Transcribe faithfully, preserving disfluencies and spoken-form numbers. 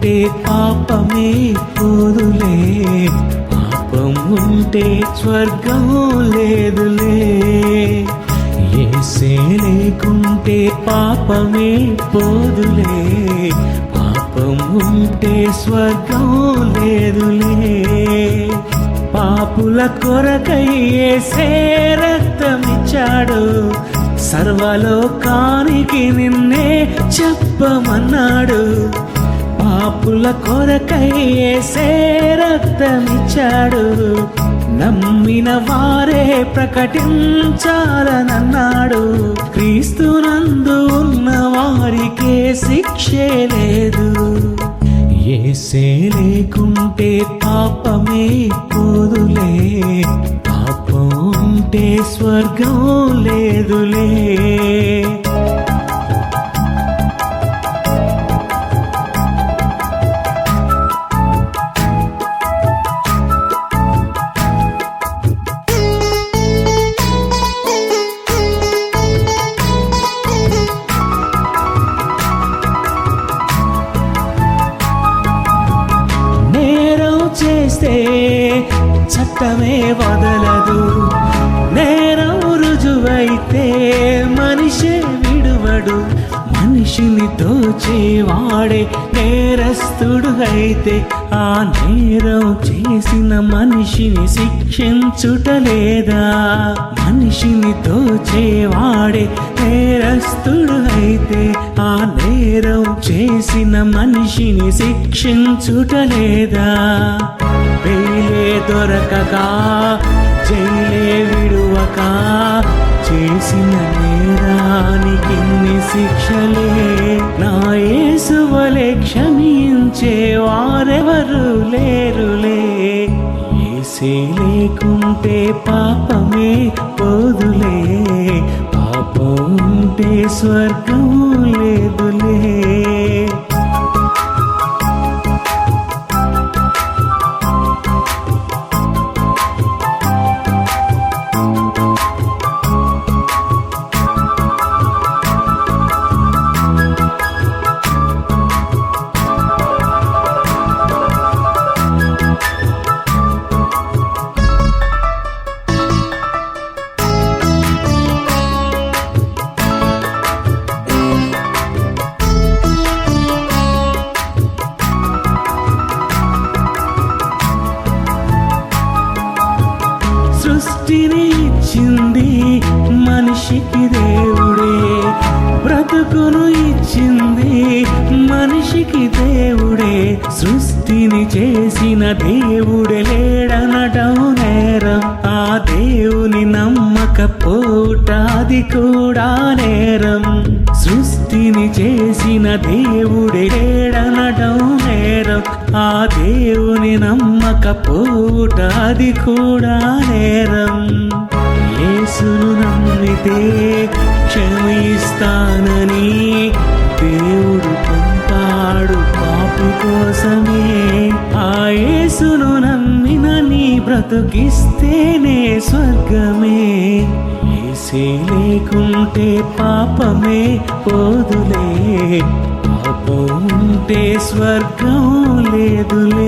లేకుంటే పాపమే పోదులే, పాపం ఉంటే స్వర్గం లేదులే. యేసే లేకుంటే పాపమే పోదులే, పాపం ఉంటే స్వర్గం లేదులే. పాపుల కొరకై యేసే రక్తమిచ్చాడు, సర్వలోకానికి నిన్నే చెప్పమన్నాడు. పాపుల కొరకై యేసే రక్తమిచ్చాడు, నమ్మిన వారే ప్రకటించాలనన్నాడు. క్రీస్తునందు ఉన్న వారికే శిక్షే లేదు. యేసే లేకుంటే పాపమే పోదులే, పాపం ఉంటే స్వర్గం లేదులే. చేస్తే చట్టమే వదలదు, నేరం రుజువైతే మనిషే విడువడు. మనిషిని తోచేవాడే నేరస్తుడు అయితే, ఆ నేరం చేసిన మనిషిని శిక్షించుటలేదా? మనిషిని తోచేవాడే నేరస్తుడు అయితే, ఆ నేరం చేసిన మనిషిని శిక్షించుటలేదా? బెయిలే దొరకక జైలే విడువక చేసిన నేరానికి ఇన్ని శిక్షలే. నా యేసువలే క్షమించే వారెవరు లేరులే. యేసే లేకుంటే పాపమే పోదులే, పాపం ఉంటే స్వర్గం లేదులే. సృష్టిని ఇచ్చింది మనిషికి దేవుడే, బ్రతుకును ఇచ్చింది మనిషికి దేవుడే. సృష్టిని చేసిన దేవుడే లేడనటం నేరం, ఆ దేవుని నమ్మకపోట అది కూడా నేరం. సృష్టిని చేసిన దేవుడే లేడనటం నేరం, ఆ దేవుని నమ్మకపోట అది కూడా నేరం. యేసును నమ్మితే క్షమిస్తానని దేవుడు పంపాడు పాపి కోసమే. ఆ యేసును నమ్మిన నీ బ్రతుకిస్తేనే స్వర్గమే. యేసే లేకుంటే పాపమే పోదులే, పాపం ఉంటే స్వర్గం లేదులే.